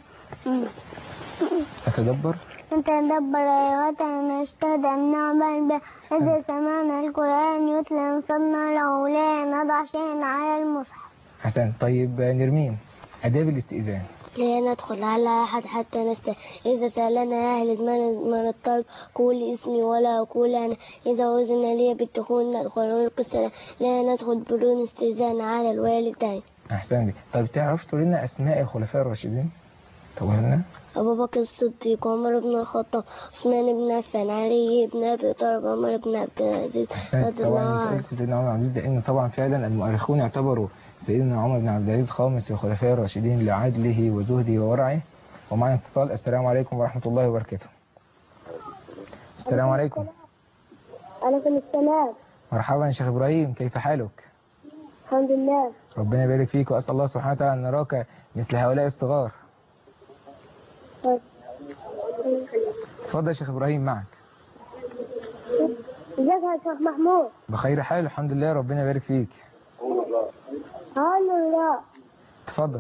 نتدبر آيات ونشتد أن نعمل بها. إذا سمعنا القرآن يتلى انصبنا له لا نضع شيئا على المصحف. حسن. طيب نرمين آداب الاستئذان. لا ندخل على أحد حتى نستأذن. إذا سألنا أهل من الطلب قول اسمي ولا أقول أنا. إذا أذن لي بالدخول ندخل ونلقي السلام. لا ندخل بدون استئذان على الوالدين. أحسن لي. طيب تعرف تقول لنا أسماء الخلفاء الراشدين؟ تقول لنا أبو بكر الصديق، عمر بن الخطاب، عثمان بن عفان، علي بن أبي طالب، عمر بن عبد العزيز رضي الله عنه. سيدنا عمر بن عبد العزيز، لأن طبعا فعلا المؤرخون اعتبروا سيدنا عمر بن عبد العزيز خامس الخلفاء الراشدين لعدله وزهده وورعه. ومعنا اتصال. السلام عليكم ورحمة الله وبركاته. السلام عليكم. عليكم السلام. مرحبا يا شيخ إبراهيم، كيف حالك؟ الحمد لله. ربنا يبارك فيك، وأسأل الله سبحانه وتعالى أن نراك مثل هؤلاء الصغار. اتفضل يا شيخ إبراهيم معك. ازيك يا شيخ محمود؟ بخير حال الحمد لله، ربنا يبارك فيك. الحمد لله. اتفضل.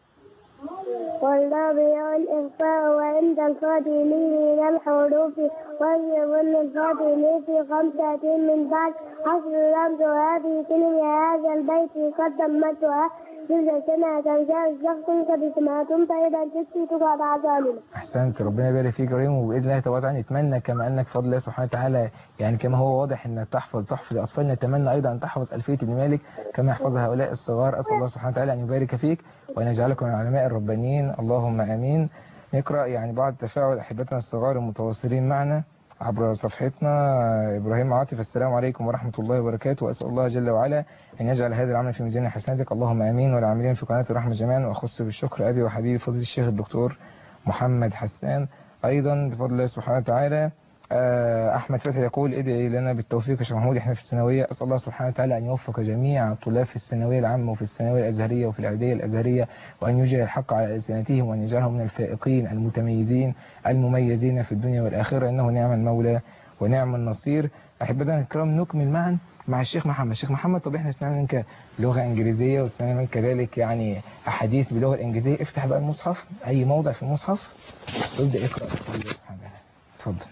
والرابع والإخفاء وعند الفاضلين من الحروف واليمن الفاضل في 5 من بعد حصر الرمز. وهذه كلمة هذا البيت قد ضمتها جزء سنة تنشاء الشخص قد سمعتم فإذا جدت تقعد عزامنا. أحسنت، ربنا يبارك فيك يا ريم. وبإذن الله تبارك نتمنى كما أنك بفضل الله سبحانه وتعالى يعني كما هو واضح أنك تحفظ الأطفال، نتمنى أيضا أن تحفظ ألفية ابن مالك كما يحفظ هؤلاء الصغار. أسأل الله سبحانه وتعالى أن يبارك فيك وأن يجعلكم من العلماء الربانيين، اللهم آمين. نقرأ يعني بعض تفاعل أحبتنا الصغار المتواصلين معنا عبر صفحتنا. إبراهيم عاطف، السلام عليكم ورحمة الله وبركاته، وأسأل الله جل وعلا أن يجعل هذا العمل في ميزان حسناتك، اللهم آمين، والعاملين في قناة الرحمة جميعا. وأخص بالشكر أبي وحبيبي فضيلة الشيخ الدكتور محمد حسان أيضا بفضل الله سبحانه وتعالى. أحمد فتحي يقول ادعي لنا بالتوفيق يا شيخ محمود، احنا في الثانوية، أسأل الله سبحانه وتعالى أن يوفق جميع الطلاب في الثانوية العامة وفي الثانوية الأزهرية وفي الإعدادية الأزهرية، وأن يجري الحق على ألسنتهم وأن يجعلهم من الفائقين المتميزين المميزين في الدنيا والآخرة، إنه نعم المولى ونعم النصير. أحبتنا الكرام نكمل معا مع الشيخ محمد. الشيخ محمد، طب احنا سمعنا منك لغة إنجليزية وسمعنا منك كذلك يعني أحاديث باللغة الإنجليزية، افتح بقى المصحف أي موضع في المصحف وابدأ اقرأ. اتفضل.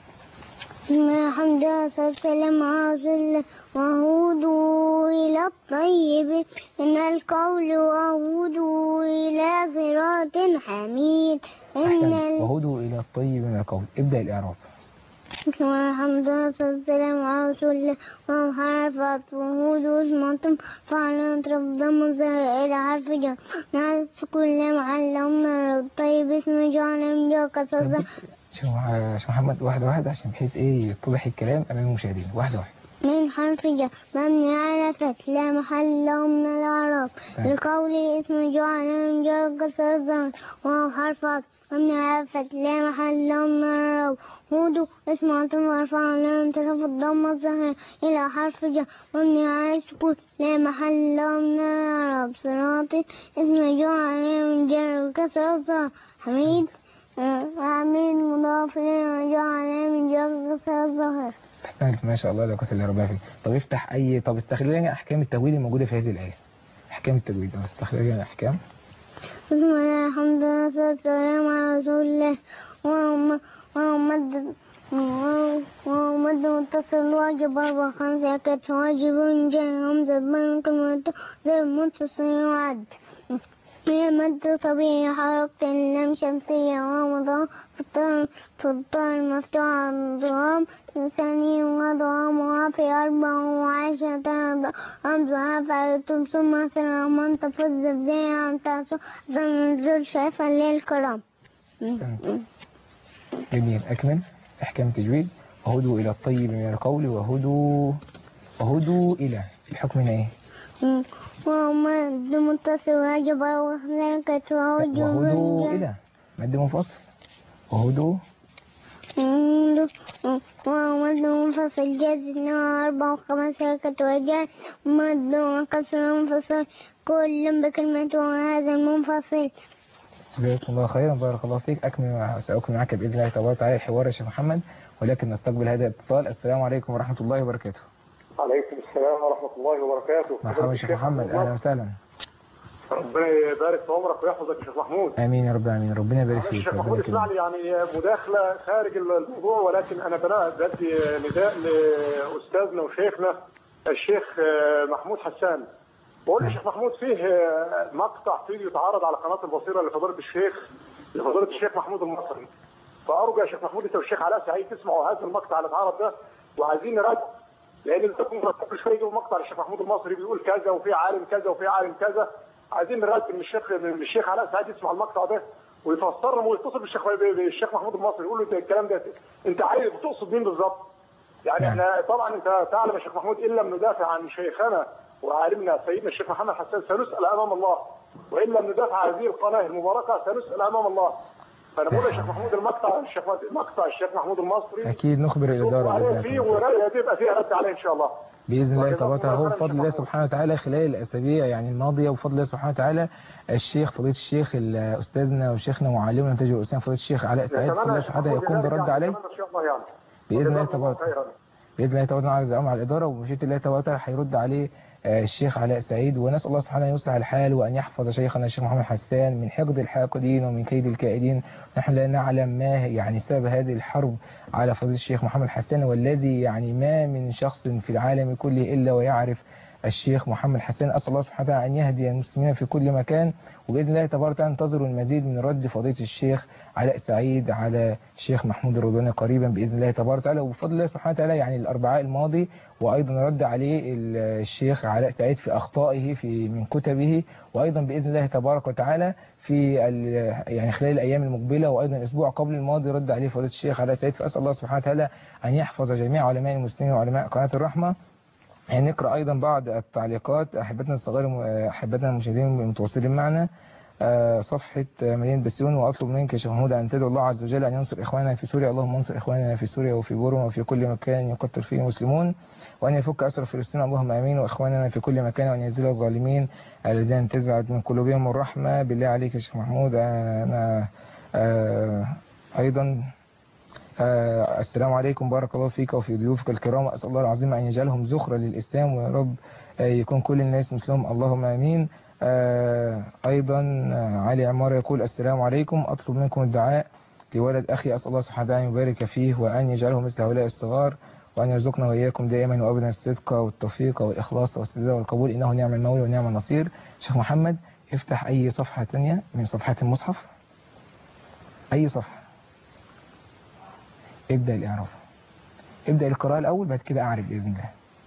الحمد لله والسلام على رسول الله. وهودوا إلى الطيب من القول وهودوا إلى صراط حميد. وهودوا إلى الطيب من القول، ابدأ الإعراب. والحمد لله والسلام على رسول الله. وحرفت وهود اسمتم فعلت رفضم إلى حرف جر نعرف كل معلمنا الطيب اسم جعل بيوكسر. شو محمد واحدة واحدة عشان بحيث ايه يتضح الكلام امام المشاهدين. واحدة واحدة. من حرف جر مبني على فتح لا محل له من الإعراب لقوله اسم جعل من جر كسر الظهر وهو حرف عطف مبني على فتح لا محل له من الإعراب هود اسم عطف مرفوع لام ترف الضم الظاهر إلى حرف جر مبني على السكون لا محل له من الإعراب صراط اسم جعل من جر كسر الظهر حميد مضاف إليه جعل من جر كسر الظهر. احسنت ما شاء الله لا قوه الا بالله فيك. طب افتح طب استخرج لنا احكام التجويد الموجوده في هذه الايه. احكام التجويد استخرج لنا احكام. بسم الله الحمد لله والصلاه والسلام على رسول الله. وهو مد متصل واجب 4 كانت واجب جاي همزه بين كلمه زي متصل وعد. هي مد طبيعي حركة اللام شمسية ومضاف في الطار مفتوحة ضغام ثاني وضغامها في 14 همزة فعلتم ثم سر منطف الزبزية عن تعصوا نزول شايفة للكرام. جميل. أكمل أحكام التجويد. وهدوا إلى الطيب من القول وهدوا إلى الحكم هنا إيه؟ ومد متصل واجب وهناك وهدوا إلى مد منفصل وهدوا ومد منفصل جاز 4 و5 كتوجه مد وكسر منفصل كل بكلمة وهذا المنفصل. جزاكم الله خيرا بارك الله فيك. سأكمل معك بإذن الله تبارك وتعالى الحوار يا شيخ محمد ولكن نستقبل هذا الاتصال. السلام عليكم ورحمة الله وبركاته. عليكم السلام ورحمة الله وبركاته. مرحبا شيخ محمد أهلا وسهلا. ربنا يبارك في عمرك ويحفظك يا شيخ محمود. امين يا رب العالمين. ربنا يبارك فيك. شيخ محمود اسمع لي يعني مداخله خارج الموضوع ولكن انا بدي نداء لاستاذنا وشيخنا الشيخ محمود حسان. بقول لي شيخ محمود فيه مقطع فيه يتعرض على قناه البصيره لفضيله الشيخ محمود المصري. فارجو يا شيخ محمود انت والشيخ علاء سعيد تسمعوا هذا المقطع اللي اتعرض ده وعايزين نراجع لان الدكتور كل شويه يجيبوا مقطع للشيخ محمود المصري بيقول كذا وفي عالم كذا وفي عالم كذا. عايزين نرتب من الشيخ علاء سعيد يسمع المقطع ده ويفسرهم ويتصل بالشيخ محمود المصري يقول له الكلام ده انت عايز بتقصد مين بالظبط؟ يعني احنا طبعا انت تعلم يا شيخ محمود ان لم ندافع عن شيخنا وعالمنا سيدنا الشيخ محمد حسان سنسال امام الله وان لم ندافع عن هذه القناه المباركه سنسال امام الله. فانا بقول يا شيخ محمود مقطع الشيخ محمود المصري اكيد نخبر الاداره عليه فيه وتبقى فيه رد عليه ان شاء الله باذن الله تبارك وتعالى. هو بفضل الله سبحانه وتعالى خلال الاسابيع يعني الماضيه وبفضل الله سبحانه وتعالى فضيله الشيخ استاذنا وشيخنا ومعلمنا نتاج الاسلام فضيله الشيخ علاء سعيد بفضل الله سبحانه يقوم برد عليه باذن الله تبارك باذن الله تبارك على زعامه على الاداره وبمشيئه الله تبارك هيرد عليه الشيخ علاء سعيد ونسال الله سبحانه ان يصلح الحال وان يحفظ شيخنا الشيخ محمد حسان من حقد الحاقدين ومن كيد الكائدين. نحن لا نعلم ما يعني سبب هذه الحرب على فضيله الشيخ محمد حسان والذي يعني ما من شخص في العالم كله الا ويعرف الشيخ محمد حسان. اسال الله سبحانه وتعالى ان يهدي المسلمين في كل مكان وباذن الله تبارك وتعالى انتظروا المزيد من رد فضيله الشيخ علاء سعيد على الشيخ محمود الرضواني قريبا باذن الله تبارك وتعالى. وبفضل الله سبحانه وتعالى يعني الاربعاء الماضي وايضا رد عليه الشيخ علاء سعيد في اخطائه من كتبه وايضا باذن الله تبارك وتعالى في يعني خلال الايام المقبله وايضا الاسبوع قبل الماضي رد عليه فضيله الشيخ علاء سعيد. فاسال الله سبحانه وتعالى ان يحفظ جميع علماء المسلمين وعلماء قناه الرحمه. يعني نقرأ أيضا بعض التعليقات أحبتنا الصغار أحبتنا المشاهدين المتواصلين معنا. صفحة مدينة بسيون وأطلب منك يا شيخ محمود أن تدعو الله عز وجل أن ينصر إخواننا في سوريا. اللهم انصر إخواننا في سوريا وفي بورما وفي كل مكان يقتل فيه المسلمون وأن يفك أسر فلسطين اللهم آمين وإخواننا في كل مكان وأن ينزل الظالمين الذين تزعج من قلوبهم الرحمة. بالله عليك يا شيخ محمود أنا أيضا السلام عليكم بارك الله فيك وفي ضيوفك الكرام. أسأل الله العظيم أن يجعلهم زخرة للإسلام ويا رب يكون كل الناس مثلهم اللهم آمين. أيضا علي عمار يقول السلام عليكم أطلب منكم الدعاء لولد أخي أسأل الله سبحانه وتعالى أن يبارك فيه وأن يجعله مثل هؤلاء الصغار وأن يرزقنا وإياكم دائما وأبدا الصدق والتوفيق والإخلاص والسداد والقبول إنه نعم المولى ونعم النصير. شيخ محمد افتح أي صفحة ثانية من صفحات المصحف أي صفحة ابدأ الإعراف ابدأ القراءة الأول بعد كده أعرف بإذن الله.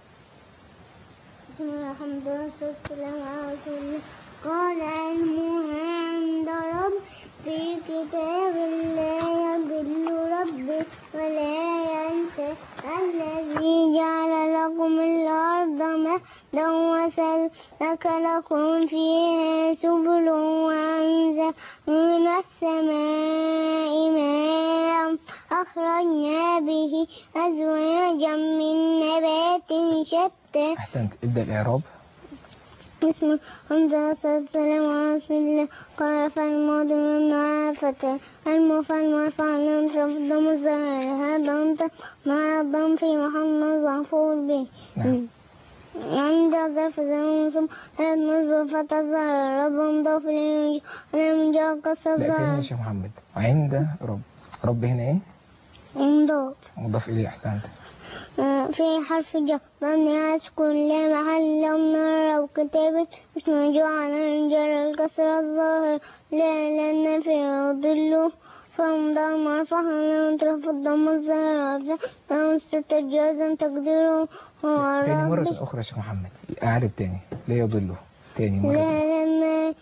الحمد لله والسلام على رسول الله. قال علمها عند رب في كتاب لا يضل ربي ولا ينسى الذي جعل لكم الأرض مهدا وسلك لكم فيها سبل وأنزل من السماء ماء أخرجنا به أزواجا من نبات شتى. أحسنت. ابدأ الإعراب. بسم الله الحمد لله والصلاة والسلام على رسول الله. قال فالماضي من عافة المفعل مرفوع ينصرف الضم الظاهر هذا أنت مع الضم في محل مفعول به. عند ظرف زمن ثم هذا نصب فتى الظاهر رب مضاف إليه ولم جاء قصة الظاهر. لا تاني يا شيخ محمد. عند رب هنا إيه؟ مضاف إليه. أحسنت. في حرف جر مبني سكون لا محل له من الإعراب كتابة اسم مجموع على الجر الكسر الظاهر لا لأن فيه يضل فمضى مرفوع ينصرف الضم الظاهر أو استتجازا تقديره هو تاني مرة ربي. أخرى يا شيخ محمد. أعرب تاني. لا يضله. تاني مرة. لا لأن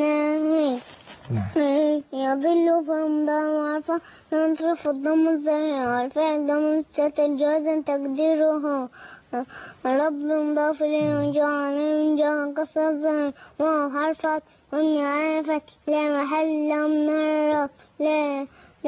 يضل فمضى مرفوع ينصرف الضم الظاهر الفعل ضم استتجازا تقديره رب مضاف إليه جعل جاء قصة الظاهر وهو حرف والنعافة لا محل له من الإعراب لا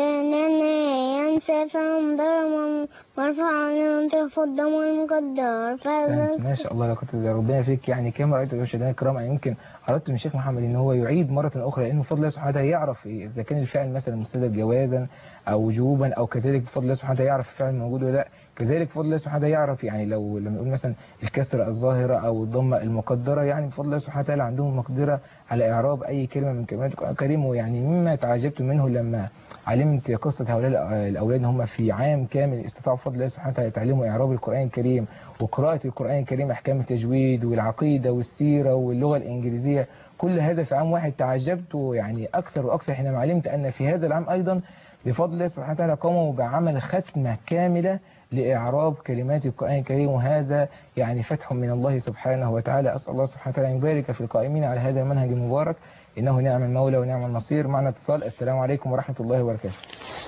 ينسى فمضى مرفوع ينصرف الضم المقدر. ما شاء الله لقد ربنا فيك. يعني كما رأيت المشاهدين الكرام أن يمكن أردت من الشيخ محمد إن هو يعيد مرة أخرى لأنه بفضل الله سبحانه وتعالى يعرف إذا كان الفعل مثلا مستدر جوازا أو وجوبا أو كذلك بفضل الله سبحانه وتعالى يعرف الفعل موجود ولا لا. كذلك بفضل الله سبحانه وتعالى يعرف يعني لما نقول مثلا الكسرة الظاهرة أو الضمة المقدرة يعني بفضل الله سبحانه وتعالى عندهم مقدرة على إعراب أي كلمة من كلمات القرآن الكريم. ويعني مما تعجبت منه لما علمت قصة هؤلاء الأولاد هم في عام كامل استطاعوا بفضل الله سبحانه وتعالى يتعلموا إعراب القرآن الكريم وقراءة القرآن الكريم أحكام التجويد والعقيدة والسيرة واللغة الإنجليزية كل هذا في عام واحد. تعجبت يعني أكثر وأكثر حينما علمت أن في هذا العام أيضا بفضل الله سبحانه وتعالى قاموا بعمل ختمة كاملة لإعراب كلمات القرآن الكريم وهذا يعني فتح من الله سبحانه وتعالى. أسأل الله سبحانه وتعالى أن يبارك في القائمين على هذا المنهج المبارك إنه نعم المولى ونعم النصير. معنا اتصال. السلام عليكم ورحمة الله وبركاته.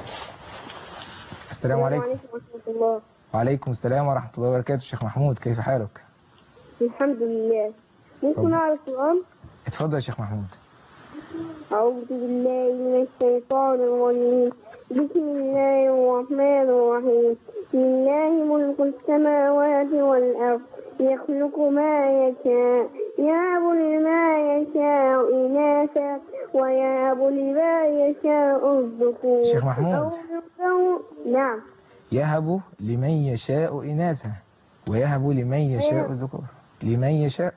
السلام عليكم ورحمة الله. وعليكم السلام ورحمة الله وبركاته. الشيخ محمود كيف حالك؟ الحمد لله. ممكن أعرف سؤال؟ اتفضل يا شيخ محمود. أعوذ بالله من الشيطان الرجيم. بسم الله الرحمن الرحيم. لله ملك السماوات والأرض يخلق ما يشاء يهب لما يشاء إناثا ويهب لما يشاء الذكور. شيخ محمود. نعم. يهب لمن يشاء إناثا ويهب لمن يشاء الذكور. لمن يشاء.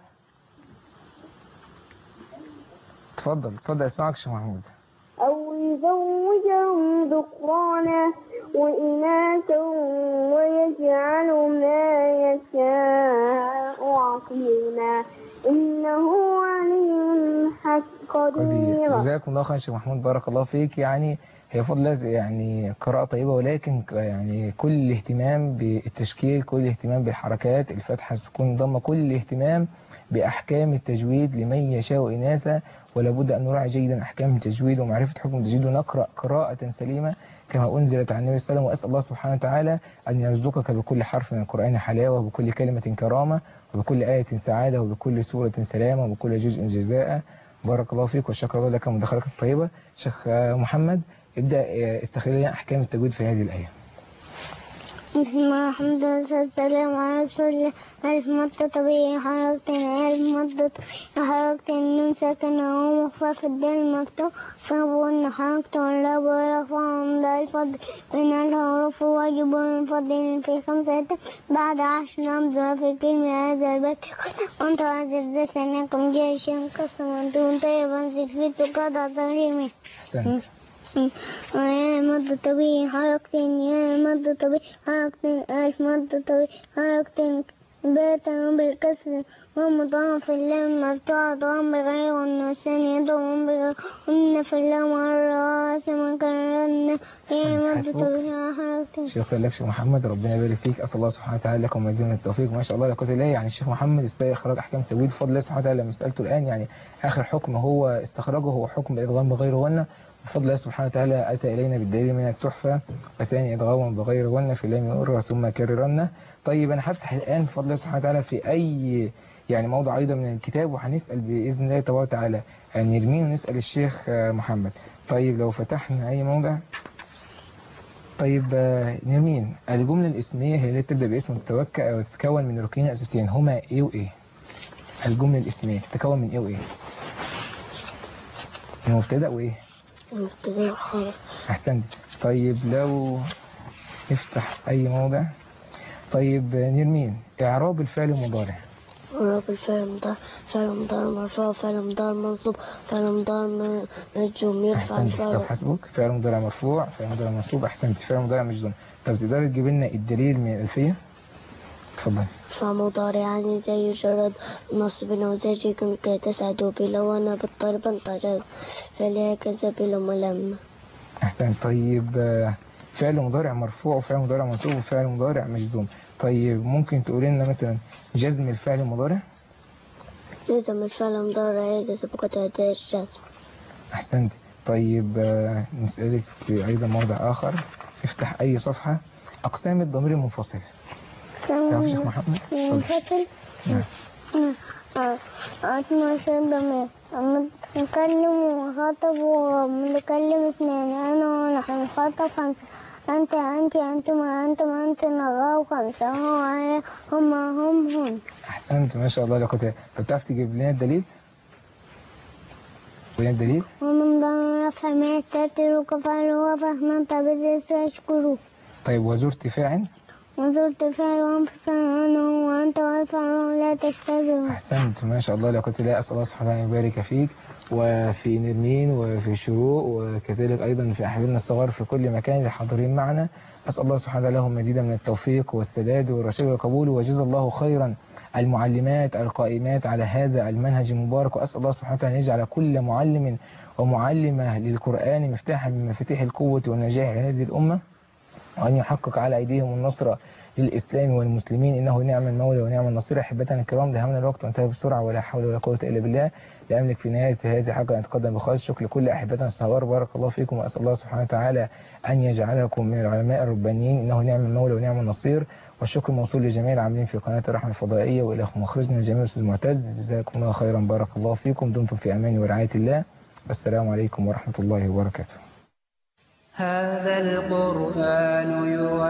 اتفضل اسمعك شيخ محمود. أو يزوجهم ذكرانا وإناثا ويجعل ما يشاء عقيما إنه عليم قدير. جزاكم الله خير شيخ محمود بارك الله فيك. يعني هي فضل يعني قراءة طيبة ولكن يعني كل اهتمام بالتشكيل كل اهتمام بالحركات الفتحة السكون ضمة كل اهتمام بأحكام التجويد لمن يشاء إناثا ولا بد أن نراعي جيدا أحكام التجويد ومعرفة حكم التجويد ونقرأ قراءة سليمة كما أنزلت عن النبي صلى الله عليه وسلم. وأسأل الله سبحانه وتعالى أن يرزقك بكل حرف من القرآن حلاوة وبكل كلمة كرامة وبكل آية سعادة وبكل سورة سلامة وبكل جزء جزاء. بارك الله فيك والشكر الله لك مداخلتك الطيبة. شيخ محمد ابدأ استخرج لنا أحكام التجويد في هذه الآية. بسم الله الحمد لله والسلام على رسول الله. ألف مدة طبيعي حركتين ألف مدة حركتين نون ساكنة ومخفى في الدال مفتوح فبقولنا حركة والرب ويرفع عند الفضل من الحروف واجب الفضل في 5 بعد 10 نمزة في كلمة هذا البيت وانت عزيز ذات أنكم جيشا قسما دون طيبا زفيت قضى ظهيري. يا مد طبيعي حركتين يا مد طبيعي حركتين ألف مد طبيعي حركتين باتا بالكسر ومضام في اللام مفتوح ضام بغير والنسان يضم بغير وإن في اللام الراس مكررنا في مدة بها حركة. شكرا لك شيخ محمد، ربنا يبارك فيك. اسال الله سبحانه وتعالى لكم مزيد من التوفيق. ما شاء الله لا قوه الا بالله. يعني الشيخ محمد استطاع اخراج احكام التجويد بفضل الله سبحانه وتعالى. لما سالته الان يعني اخر حكم هو استخرجه هو حكم الادغام بغير غنه، بفضل الله سبحانه وتعالى اتى الينا بالدليل من التحفه. وثاني ادغام بغير غنه في لام يؤر ثم كررنا. طيب انا هفتح الان بفضل الله سبحانه وتعالى في اي يعني موضع ايضا من الكتاب، وهنسال باذن الله تبارك وتعالى يعني نرمين ونسال الشيخ محمد. طيب لو فتحنا اي موضع. طيب نرمين، الجملة الاسمية هي التي تبدأ باسم متوكئ أو تتكون من ركنين أساسيين، هما إيه وإيه؟ الجملة الاسمية تتكون من إيه وإيه؟ المبتدأ وإيه؟ المبتدأ والخبر. أحسنت. طيب لو نفتح أي موضع. طيب نرمين، إعراب الفعل المضارع. إعراب الفعل المضارع فعل مضارع مرفوع، فعل مضارع منصوب، فعل مضارع مجزوم. يرفع الفعل. طب حسبك، فعل مضارع مرفوع، فعل مضارع منصوب. أحسنت. فعل مضارع مجزوم. طب تقدر تجيب لنا الدليل من الألفية؟ اتفضل. فعل مضارع يعني زي جرد نصب وزيجكم كي تسعدوا بلو أنا بالطلب انطرد فلهكذا بلو ملم. أحسنت. طيب فعل مضارع مرفوع وفعل مضارع منصوب وفعل مضارع مجزوم. طيب ممكن تقول لنا مثلا جزم الفعل المضارع؟ جزم الفعل المضارع إذا سبقت أداة الجزم. أحسنت. طيب نسألك في أيضا موضع آخر. افتح أي صفحة. أقسام الضمير المنفصل. تعرف شيخ محمد؟ منفصل؟ أسمع الضمير متكلم ومخاطب ومتكلم اثنين، أنا ونحن مخاطب خمسة، أنت أنتما نغاو خمسة، هو هم. أحسنت ما شاء الله لقد. فتعرف تجيب لنا الدليل؟ الدليل؟ ومن ضمن رفع ما يستتر وكفر وفهما طبيب يشكره. طيب وذو ارتفاع؟ وذو ارتفاع وانفصل عنه وأنت والفعل لا تشتبه. أحسنت ما شاء الله لقد. لا أسأل الله سبحانه وتعالى يبارك فيك وفي نرمين وفي شروق وكذلك أيضا في أحبابنا الصغار في كل مكان اللي حاضرين معنا. أسأل الله سبحانه وتعالى لهم مزيدا من التوفيق والسداد والرشاد والقبول، وجزا الله خيرا المعلمات القائمات على هذا المنهج المبارك. وأسأل الله سبحانه وتعالى أن يجعل كل معلم ومعلمة للقرآن مفتاحا من مفاتيح القوة والنجاح لهذه الأمة، وأن يحقق على أيديهم النصر للإسلام والمسلمين، إنه نعم المولى ونعم النصير. أحبتنا الكرام، دهمنا الوقت وانتهى بسرعة ولا حول ولا قوة إلا بالله. لا أملك في نهاية هذه حقا أن أتقدم بخالص شكر لكل أحبتنا الصغار. بارك الله فيكم، وأسأل الله سبحانه وتعالى أن يجعلكم من العلماء الربانيين، إنه نعم المولى ونعم النصير. والشكر موصول لجميع العاملين في قناة الرحمة الفضائية، وإلى مخرجنا الجميل أستاذ معتز. جزاكم الله خيرا، بارك الله فيكم، دمتم في أمان ورعاية الله. السلام عليكم ورحمة الله وبركاته. هذا القرآن